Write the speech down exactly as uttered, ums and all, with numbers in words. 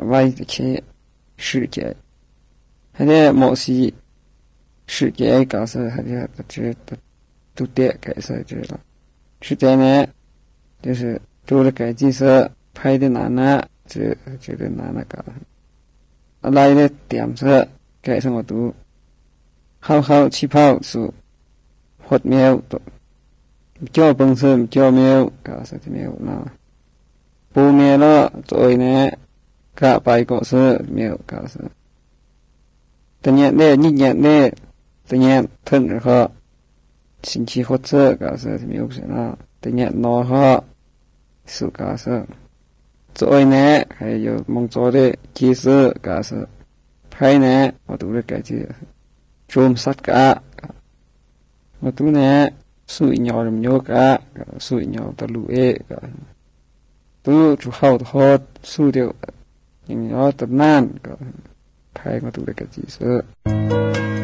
外的些世界，还得某些世界搞是还得这都都得改是这了。世界呢，就是做了改技是拍的难呢，这这个难了搞。来的点是改成我读，好好气泡是活苗都。叫本身叫苗搞是的苗那，不苗了所以呢，搞白搞是苗搞是。等年呢，一年呢，等年腾着哈，星期或者搞是苗是那，等年拿哈，是搞是。所以呢，还有梦做的技术搞是，拍呢，我读了改技，中杀搞，我读呢。属于鸟人鸟个，属于鸟的路诶个，都就好的好，属的鸟的难个，拍个都那个技术。